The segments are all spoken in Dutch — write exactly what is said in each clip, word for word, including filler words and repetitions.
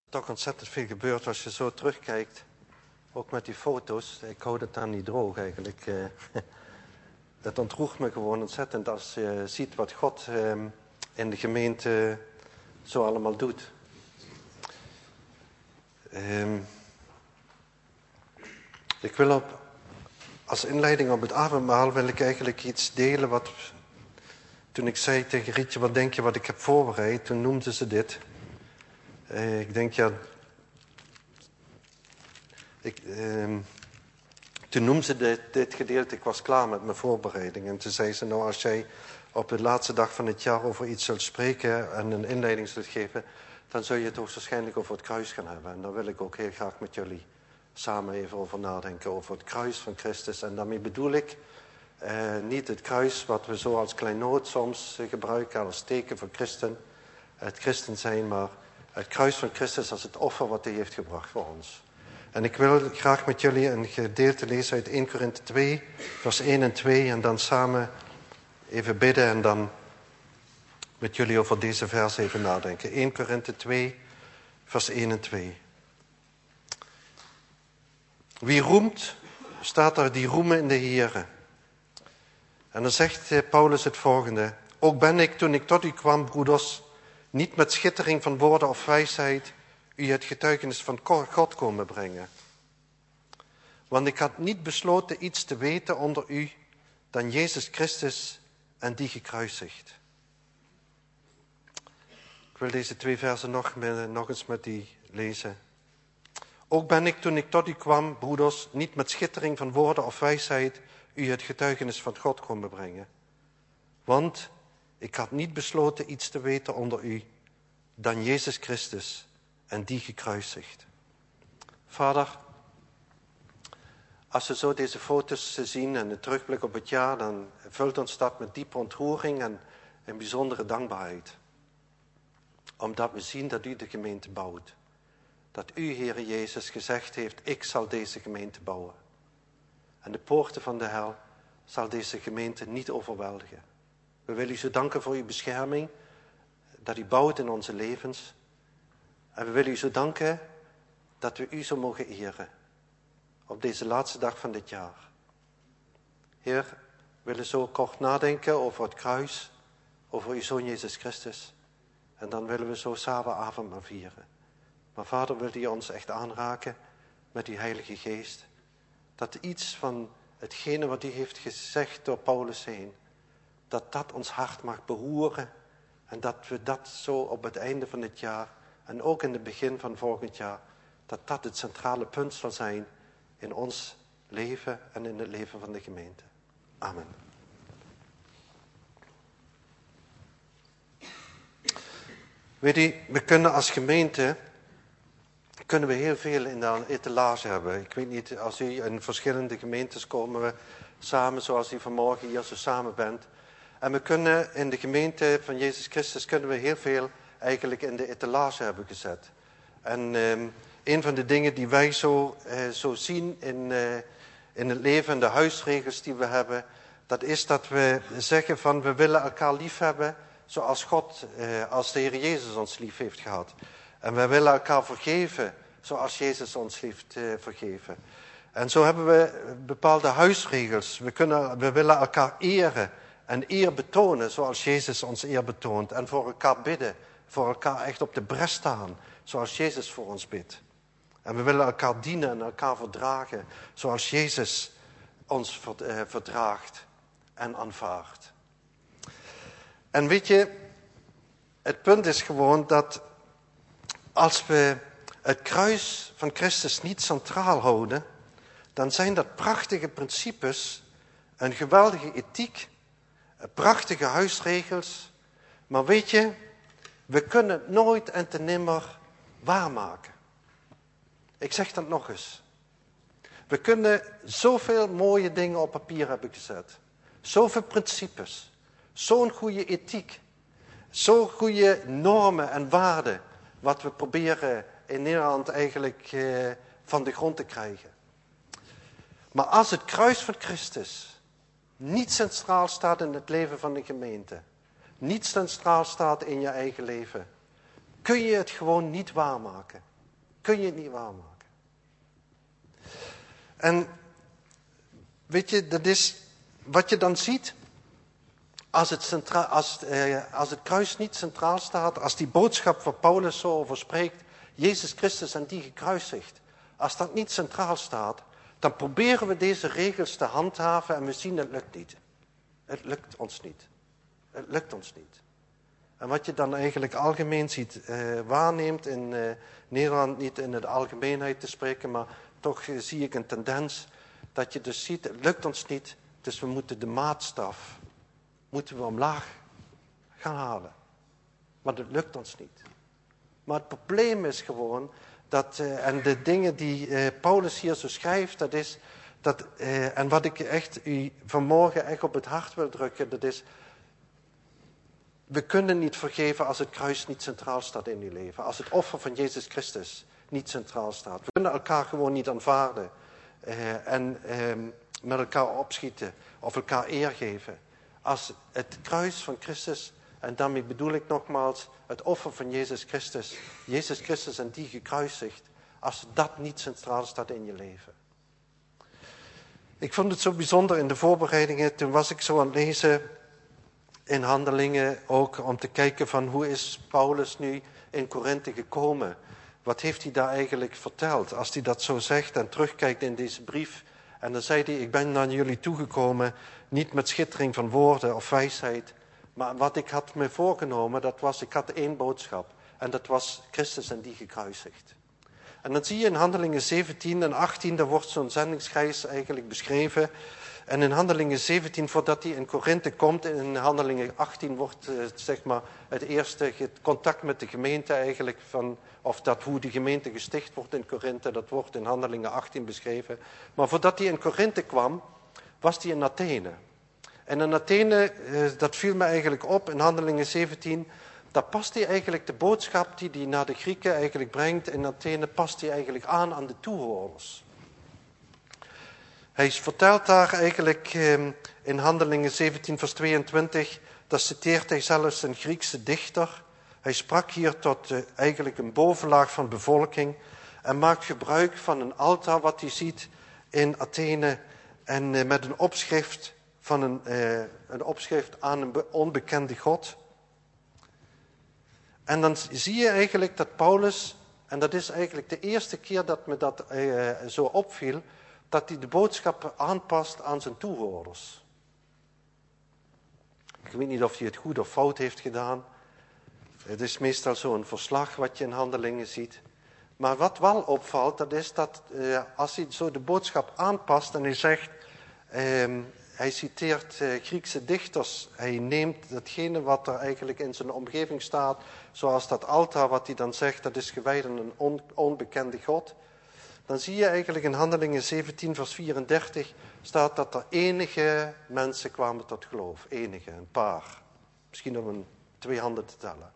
Toch ontzettend veel gebeurt als je zo terugkijkt. Ook met die foto's. Ik hou het dan niet droog eigenlijk. Dat ontroert me gewoon ontzettend als je ziet wat God in de gemeente zo allemaal doet. Ik wil op, als inleiding op het avondmaal wil ik eigenlijk iets delen wat... Toen ik zei tegen Rietje, wat denk je wat ik heb voorbereid? Toen noemde ze dit. Uh, ik denk, ja... Ik, uh, toen noemde ze dit, dit gedeelte, ik was klaar met mijn voorbereiding. En toen zei ze, nou als jij op de laatste dag van het jaar over iets zult spreken en een inleiding zult geven, dan zul je het hoogstwaarschijnlijk over het kruis gaan hebben. En daar wil ik ook heel graag met jullie samen even over nadenken, over het kruis van Christus. En daarmee bedoel ik uh, niet het kruis wat we zo als kleinood soms uh, gebruiken als teken voor christen, het christen zijn, maar het kruis van Christus als het offer wat hij heeft gebracht voor ons. En ik wil graag met jullie een gedeelte lezen uit eerste Korinthe twee, vers één en twee. En dan samen even bidden en dan met jullie over deze vers even nadenken. eerste Korinthe twee, vers één en twee. Wie roemt, staat er die roemen in de Here. En dan zegt Paulus het volgende. Ook ben ik, toen ik tot u kwam, broeders, niet met schittering van woorden of wijsheid u het getuigenis van God komen brengen. Want ik had niet besloten iets te weten onder u dan Jezus Christus en die gekruisigd. Ik wil deze twee versen nog, nog eens met u lezen. Ook ben ik toen ik tot u kwam, broeders, niet met schittering van woorden of wijsheid u het getuigenis van God komen brengen. Want ik had niet besloten iets te weten onder u dan Jezus Christus en die gekruisigd. Vader, als we zo deze foto's zien en de terugblik op het jaar, dan vult ons dat met diepe ontroering en een bijzondere dankbaarheid. Omdat we zien dat u de gemeente bouwt. Dat u, Heere Jezus, gezegd heeft, ik zal deze gemeente bouwen. En de poorten van de hel zal deze gemeente niet overweldigen. We willen u zo danken voor uw bescherming, dat u bouwt in onze levens. En we willen u zo danken dat we u zo mogen eren op deze laatste dag van dit jaar. Heer, we willen zo kort nadenken over het kruis, over uw Zoon Jezus Christus. En dan willen we zo samen avondmaal vieren. Maar Vader, wil u ons echt aanraken met uw Heilige Geest. Dat iets van hetgene wat u heeft gezegd door Paulus heen, dat dat ons hart mag beroeren. En dat we dat zo op het einde van dit jaar en ook in het begin van volgend jaar, dat dat het centrale punt zal zijn in ons leven en in het leven van de gemeente. Amen. Weet u, we kunnen als gemeente, kunnen we heel veel in de etalage hebben. Ik weet niet, als u in verschillende gemeentes komen we samen, zoals u vanmorgen hier zo samen bent. En we kunnen in de gemeente van Jezus Christus, kunnen we heel veel eigenlijk in de etalage hebben gezet. En um, een van de dingen die wij zo, uh, zo zien in, uh, in het leven en de huisregels die we hebben, dat is dat we zeggen van we willen elkaar lief hebben zoals God, uh, als de Heer Jezus ons lief heeft gehad. En we willen elkaar vergeven zoals Jezus ons heeft uh, vergeven. En zo hebben we bepaalde huisregels. We, kunnen, we willen elkaar eren en eer betonen zoals Jezus ons eer betoont. En voor elkaar bidden, voor elkaar echt op de bres staan zoals Jezus voor ons bidt. En we willen elkaar dienen en elkaar verdragen zoals Jezus ons verdraagt en aanvaardt. En weet je, het punt is gewoon dat als we het kruis van Christus niet centraal houden, dan zijn dat prachtige principes, een geweldige ethiek, prachtige huisregels. Maar weet je, we kunnen het nooit en te nimmer waarmaken. Ik zeg dat nog eens. We kunnen zoveel mooie dingen op papier hebben gezet. Zoveel principes. Zo'n goede ethiek. Zo'n goede normen en waarden. Wat we proberen in Nederland eigenlijk eh, van de grond te krijgen. Maar als het kruis van Christus niet centraal staat in het leven van de gemeente. Niet centraal staat in je eigen leven. Kun je het gewoon niet waarmaken. kun je het niet waarmaken. En weet je, dat is wat je dan ziet. Als het, centra- als, eh, als het kruis niet centraal staat, als die boodschap waar Paulus zo over spreekt, Jezus Christus en die gekruisigd, als dat niet centraal staat, dan proberen we deze regels te handhaven en we zien het lukt niet. Het lukt ons niet. Het lukt ons niet. En wat je dan eigenlijk algemeen ziet, eh, waarneemt in eh, Nederland, niet in de algemeenheid te spreken, maar toch eh, zie ik een tendens dat je dus ziet, het lukt ons niet, dus we moeten de maatstaf, moeten we omlaag gaan halen. Maar dat lukt ons niet. Maar het probleem is gewoon, dat, uh, en de dingen die uh, Paulus hier zo schrijft, dat is, dat, uh, en wat ik echt u vanmorgen echt op het hart wil drukken, dat is, we kunnen niet vergeven als het kruis niet centraal staat in uw leven. Als het offer van Jezus Christus niet centraal staat. We kunnen elkaar gewoon niet aanvaarden. Uh, en uh, met elkaar opschieten. Of elkaar eer geven. Als het kruis van Christus, en daarmee bedoel ik nogmaals, het offer van Jezus Christus. Jezus Christus en die gekruisigd. Als dat niet centraal staat in je leven. Ik vond het zo bijzonder in de voorbereidingen. Toen was ik zo aan het lezen in Handelingen ook om te kijken van hoe is Paulus nu in Korinthe gekomen. Wat heeft hij daar eigenlijk verteld? Als hij dat zo zegt en terugkijkt in deze brief. En dan zei hij, ik ben naar jullie toegekomen, niet met schittering van woorden of wijsheid. Maar wat ik had me voorgenomen, dat was, ik had één boodschap. En dat was Christus en die gekruisigd. En dan zie je in Handelingen zeventien en achttien, daar wordt zo'n zendingsreis eigenlijk beschreven. En in Handelingen zeventien, voordat hij in Korinthe komt, in Handelingen achttien wordt uh, zeg maar het eerste contact met de gemeente eigenlijk, van, of dat hoe de gemeente gesticht wordt in Korinthe, dat wordt in Handelingen achttien beschreven. Maar voordat hij in Korinthe kwam, was hij in Athene. En in Athene, uh, dat viel me eigenlijk op in Handelingen zeventien, daar past hij eigenlijk de boodschap die hij naar de Grieken eigenlijk brengt in Athene, past hij eigenlijk aan aan de toehoorders. Hij vertelt daar eigenlijk in Handelingen zeventien vers tweeëntwintig, dat citeert hij zelfs een Griekse dichter. Hij sprak hier tot uh, eigenlijk een bovenlaag van bevolking en maakt gebruik van een altaar wat hij ziet in Athene en uh, met een opschrift, van een, uh, een opschrift aan een onbekende God. En dan zie je eigenlijk dat Paulus, en dat is eigenlijk de eerste keer dat me dat uh, zo opviel, dat hij de boodschap aanpast aan zijn toehoorders. Ik weet niet of hij het goed of fout heeft gedaan. Het is meestal zo'n verslag wat je in Handelingen ziet. Maar wat wel opvalt, dat is dat uh, als hij zo de boodschap aanpast en hij zegt, uh, hij citeert uh, Griekse dichters. Hij neemt datgene wat er eigenlijk in zijn omgeving staat, zoals dat altaar wat hij dan zegt, dat is gewijd aan een on, onbekende God. Dan zie je eigenlijk in Handelingen zeventien vers vierendertig staat dat er enige mensen kwamen tot geloof. Enige, een paar. Misschien om een twee handen te tellen.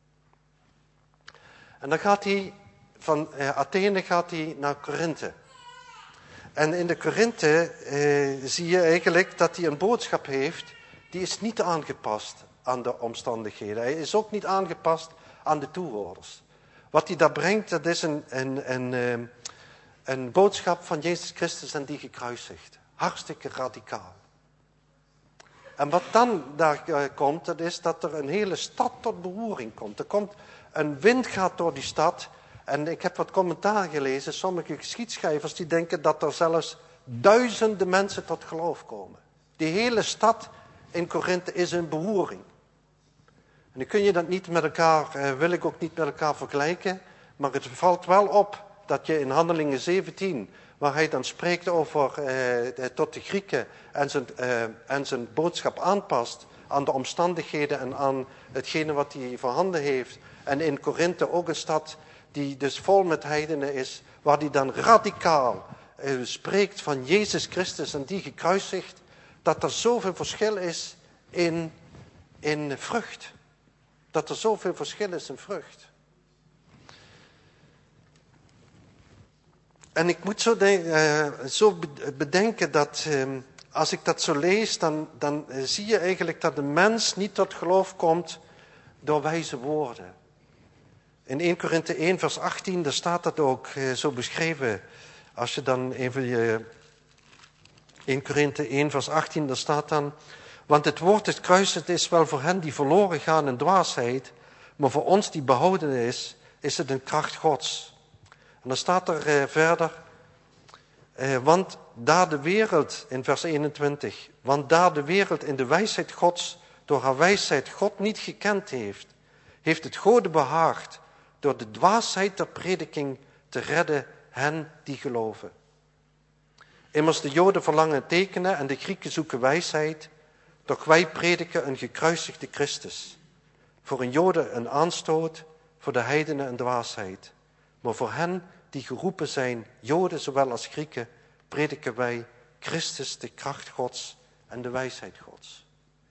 En dan gaat hij, van uh, Athene gaat hij naar Korinthe. En in de Korinthe uh, zie je eigenlijk dat hij een boodschap heeft, die is niet aangepast aan de omstandigheden. Hij is ook niet aangepast aan de toehoorders. Wat hij daar brengt, dat is een... een, een uh, Een boodschap van Jezus Christus en die gekruisigd. Hartstikke radicaal. En wat dan daar uh, komt, dat is dat er een hele stad tot beroering komt. Er komt een wind gaat door die stad. En ik heb wat commentaar gelezen. Sommige geschiedschrijvers die denken dat er zelfs duizenden mensen tot geloof komen. Die hele stad in Korinthe is een beroering. En dan kun je dat niet met elkaar, uh, wil ik ook niet met elkaar vergelijken. Maar het valt wel op dat je in Handelingen zeventien, waar hij dan spreekt over eh, tot de Grieken en zijn, eh, en zijn boodschap aanpast aan de omstandigheden en aan hetgene wat hij voorhanden heeft. En in Korinthe ook een stad die dus vol met heidenen is, waar hij dan radicaal eh, spreekt van Jezus Christus en die gekruisigd, dat er zoveel verschil is in, in vrucht. Dat er zoveel verschil is in vrucht. En ik moet zo, de, uh, zo bedenken dat uh, als ik dat zo lees, dan, dan uh, zie je eigenlijk dat de mens niet tot geloof komt door wijze woorden. In eerste Korinthe één vers achttien, daar staat dat ook uh, zo beschreven. Als je dan even je... eerste Korinthe één vers achttien, daar staat dan... Want het woord des kruises is wel voor hen die verloren gaan een dwaasheid, maar voor ons die behouden is, is het een kracht Gods. En dan staat er uh, verder... Uh, want daar de wereld, in vers eenentwintig... Want daar de wereld in de wijsheid Gods door haar wijsheid God niet gekend heeft, heeft het Gode behaagd door de dwaasheid der prediking te redden hen die geloven. Immers de Joden verlangen tekenen en de Grieken zoeken wijsheid, doch wij prediken een gekruisigde Christus. Voor een Joden een aanstoot, voor de heidenen een dwaasheid. Maar voor hen die geroepen zijn, Joden zowel als Grieken, prediken wij Christus, de kracht Gods en de wijsheid Gods.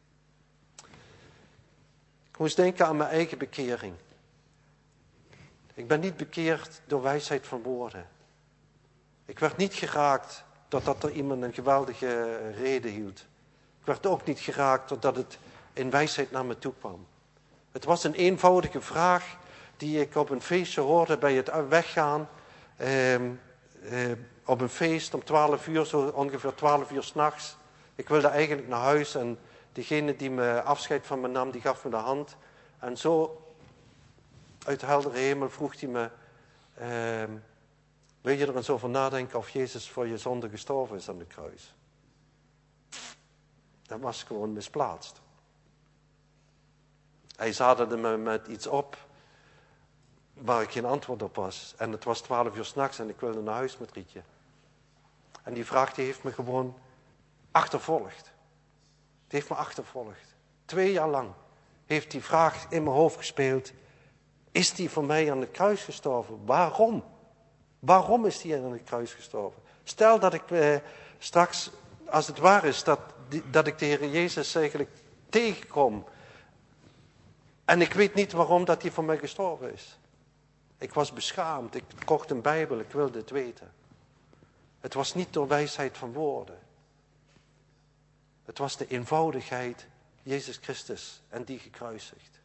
Ik moest denken aan mijn eigen bekering. Ik ben niet bekeerd door wijsheid van woorden. Ik werd niet geraakt doordat er iemand een geweldige reden hield. Ik werd ook niet geraakt doordat het in wijsheid naar me toe kwam. Het was een eenvoudige vraag die ik op een feestje hoorde bij het weggaan. Eh, eh, op een feest om twaalf uur, zo ongeveer twaalf uur 's nachts. Ik wilde eigenlijk naar huis en degene die me afscheid van me nam, die gaf me de hand. En zo uit de heldere hemel vroeg hij me, eh, wil je er eens over nadenken of Jezus voor je zonde gestorven is aan de kruis? Dat was gewoon misplaatst. Hij zadelde me met iets op waar ik geen antwoord op was. En het was twaalf uur 's nachts en ik wilde naar huis met Rietje. En die vraag die heeft me gewoon achtervolgd. Het heeft me achtervolgd. Twee jaar lang heeft die vraag in mijn hoofd gespeeld. Is die voor mij aan het kruis gestorven? Waarom? Waarom is die aan het kruis gestorven? Stel dat ik eh, straks, als het waar is, dat, dat ik de Heer Jezus eigenlijk tegenkom. En ik weet niet waarom dat hij voor mij gestorven is. Ik was beschaamd, ik kocht een Bijbel, ik wilde het weten. Het was niet door wijsheid van woorden. Het was de eenvoudigheid, Jezus Christus en die gekruisigd.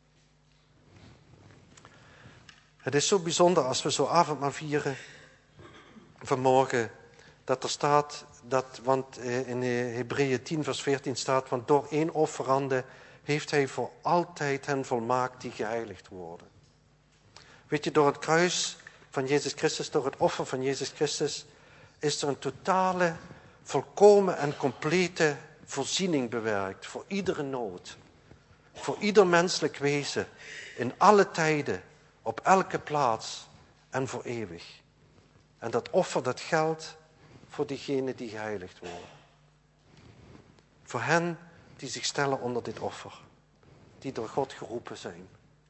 Het is zo bijzonder als we zo avondmaal vieren vanmorgen, dat er staat, dat, want in Hebreeën tien vers veertien staat, want door één offerande heeft hij voor altijd hen volmaakt die geheiligd worden. Weet je, door het kruis van Jezus Christus, door het offer van Jezus Christus, is er een totale, volkomen en complete voorziening bewerkt voor iedere nood. Voor ieder menselijk wezen, in alle tijden, op elke plaats en voor eeuwig. En dat offer, dat geldt voor diegenen die geheiligd worden. Voor hen die zich stellen onder dit offer. Die door God geroepen zijn.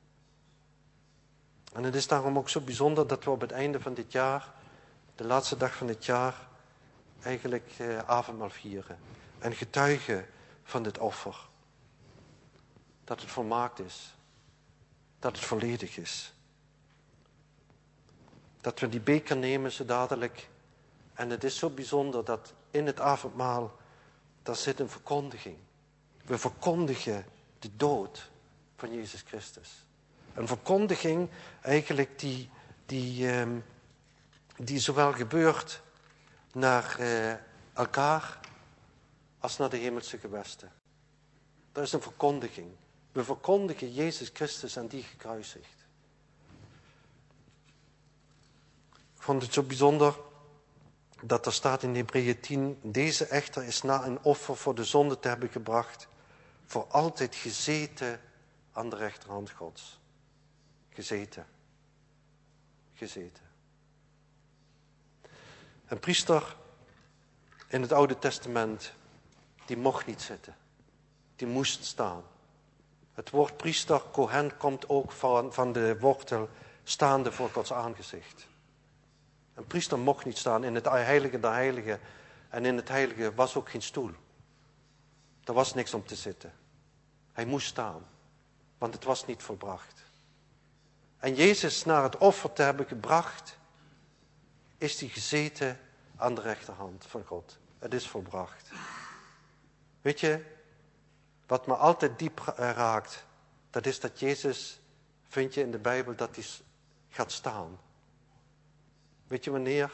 En het is daarom ook zo bijzonder dat we op het einde van dit jaar, de laatste dag van dit jaar, eigenlijk eh, avondmaal vieren. En getuigen van dit offer. Dat het volmaakt is. Dat het volledig is. Dat we die beker nemen zo dadelijk. En het is zo bijzonder dat in het avondmaal, daar zit een verkondiging. We verkondigen de dood van Jezus Christus. Een verkondiging eigenlijk die, die, eh, die zowel gebeurt naar eh, elkaar als naar de hemelse gewesten. Dat is een verkondiging. We verkondigen Jezus Christus en die gekruisigd. Ik vond het zo bijzonder dat er staat in Hebreeën tien, deze echter is na een offer voor de zonde te hebben gebracht, voor altijd gezeten aan de rechterhand Gods. Gezeten. Gezeten. Een priester in het Oude Testament, die mocht niet zitten. Die moest staan. Het woord priester, Kohen, komt ook van, van de wortel staande voor Gods aangezicht. Een priester mocht niet staan in het heilige der heiligen. En in het heilige was ook geen stoel. Er was niks om te zitten. Hij moest staan. Want het was niet volbracht. En Jezus, naar het offer te hebben gebracht, is hij gezeten aan de rechterhand van God. Het is volbracht. Weet je, wat me altijd diep raakt, dat is dat Jezus vind je in de Bijbel dat hij gaat staan. Weet je wanneer?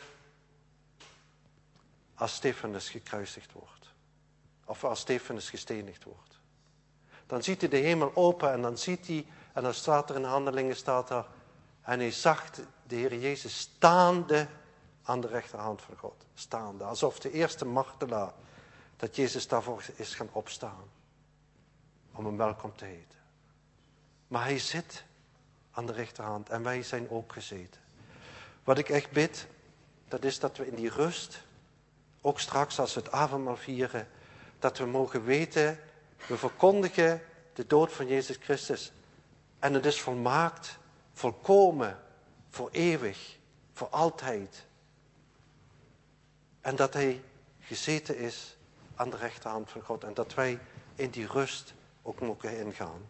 Als Stefanus gekruisigd wordt. Of als Stefanus gestenigd wordt. Dan ziet hij de hemel open en dan ziet hij, en dan staat er in Handelingen, staat er, en hij zag de Heer Jezus staande aan de rechterhand van God. Staande, alsof de eerste martelaar, dat Jezus daarvoor is gaan opstaan. Om hem welkom te heten. Maar hij zit aan de rechterhand en wij zijn ook gezeten. Wat ik echt bid, dat is dat we in die rust, ook straks als we het avondmaal vieren, dat we mogen weten, we verkondigen de dood van Jezus Christus. En het is volmaakt, volkomen, voor eeuwig, voor altijd. En dat hij gezeten is aan de rechterhand van God. En dat wij in die rust ook mogen ingaan.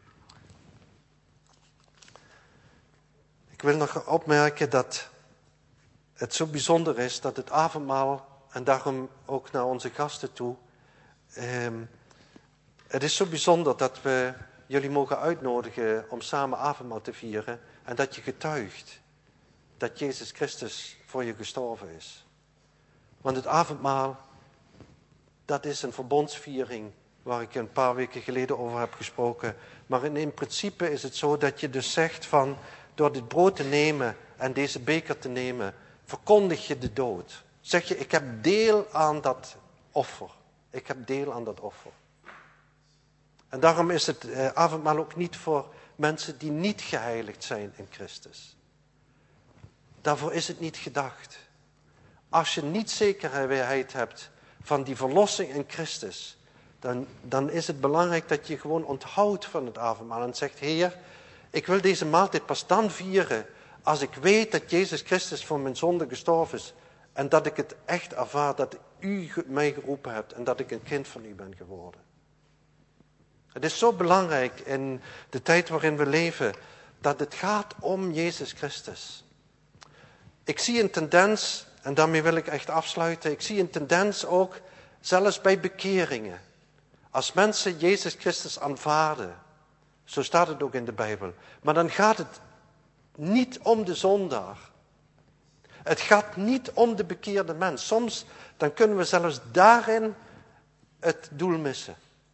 Ik wil nog opmerken dat het zo bijzonder is dat het avondmaal, en daarom ook naar onze gasten toe, eh, het is zo bijzonder dat we jullie mogen uitnodigen om samen avondmaal te vieren en dat je getuigt dat Jezus Christus voor je gestorven is. Want het avondmaal, dat is een verbondsviering waar ik een paar weken geleden over heb gesproken. Maar in, in principe is het zo dat je dus zegt van, door dit brood te nemen en deze beker te nemen, verkondig je de dood. Zeg je, ik heb deel aan dat offer. Ik heb deel aan dat offer. En daarom is het eh, avondmaal ook niet voor mensen die niet geheiligd zijn in Christus. Daarvoor is het niet gedacht. Als je niet zekerheid hebt van die verlossing in Christus, dan, dan is het belangrijk dat je gewoon onthoudt van het avondmaal en zegt, Heer, ik wil deze maaltijd pas dan vieren als ik weet dat Jezus Christus voor mijn zonde gestorven is en dat ik het echt ervaar dat u mij geroepen hebt en dat ik een kind van u ben geworden. Het is zo belangrijk in de tijd waarin we leven dat het gaat om Jezus Christus. Ik zie een tendens, en daarmee wil ik echt afsluiten, ik zie een tendens ook zelfs bij bekeringen. Als mensen Jezus Christus aanvaarden, zo staat het ook in de Bijbel, maar dan gaat het niet om de zondaar. Het gaat niet om de bekeerde mens. Soms dan kunnen we zelfs daarin het doel missen.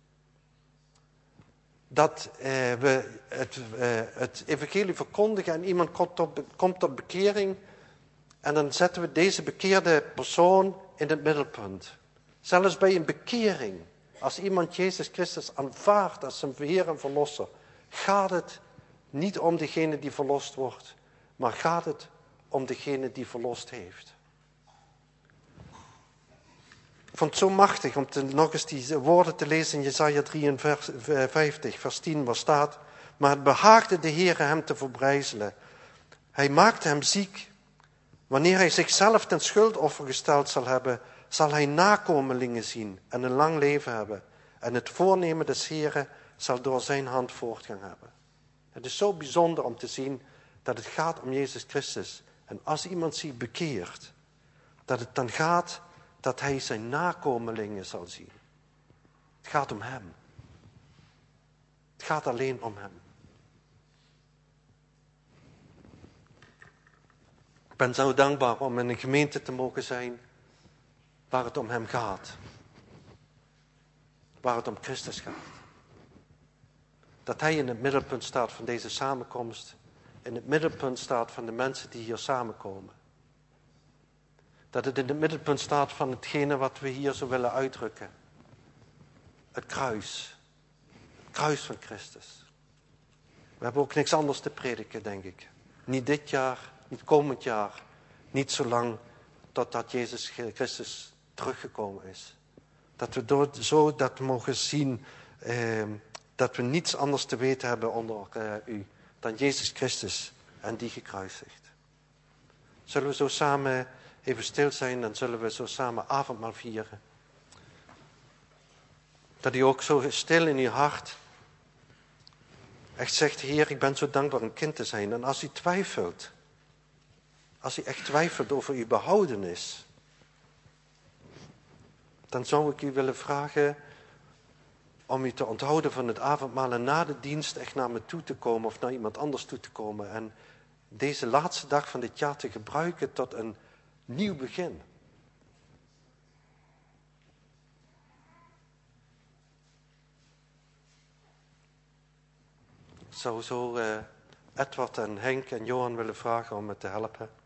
Dat eh, we het, eh, het evangelie verkondigen en iemand komt tot, komt tot bekering en dan zetten we deze bekeerde persoon in het middelpunt. Zelfs bij een bekering, als iemand Jezus Christus aanvaardt als zijn Heer en Verlosser, gaat het niet om degene die verlost wordt, maar gaat het om degene die verlost heeft. Ik vond het zo machtig om te, nog eens die woorden te lezen in Jesaja drieënvijftig, vers tien, waar staat, maar het behaagde de Heere hem te verbrijzelen. Hij maakte hem ziek. Wanneer hij zichzelf ten schuldoffer gesteld zal hebben, zal hij nakomelingen zien en een lang leven hebben. En het voornemen des Heeren zal door zijn hand voortgang hebben. Het is zo bijzonder om te zien dat het gaat om Jezus Christus. En als iemand zich bekeert, dat het dan gaat dat hij zijn nakomelingen zal zien. Het gaat om hem. Het gaat alleen om hem. Ik ben zo dankbaar om in een gemeente te mogen zijn waar het om hem gaat. Waar het om Christus gaat. Dat hij in het middelpunt staat van deze samenkomst. In het middelpunt staat van de mensen die hier samenkomen. Dat het in het middelpunt staat van hetgene wat we hier zo willen uitdrukken. Het kruis. Het kruis van Christus. We hebben ook niks anders te prediken, denk ik. Niet dit jaar, niet komend jaar. Niet zolang totdat Jezus Christus teruggekomen is. Dat we door, zo dat mogen zien, eh, dat we niets anders te weten hebben onder eh, u dan Jezus Christus en die gekruisigd. Zullen we zo samen even stil zijn, dan zullen we zo samen avondmaal vieren. Dat u ook zo stil in uw hart echt zegt, Heer, ik ben zo dankbaar een kind te zijn. En als u twijfelt, als u echt twijfelt over uw behoudenis, dan zou ik u willen vragen om je te onthouden van het avondmaal en na de dienst echt naar me toe te komen of naar iemand anders toe te komen. En deze laatste dag van dit jaar te gebruiken tot een nieuw begin. Ik zou zo uh, Edward en Henk en Johan willen vragen om me te helpen.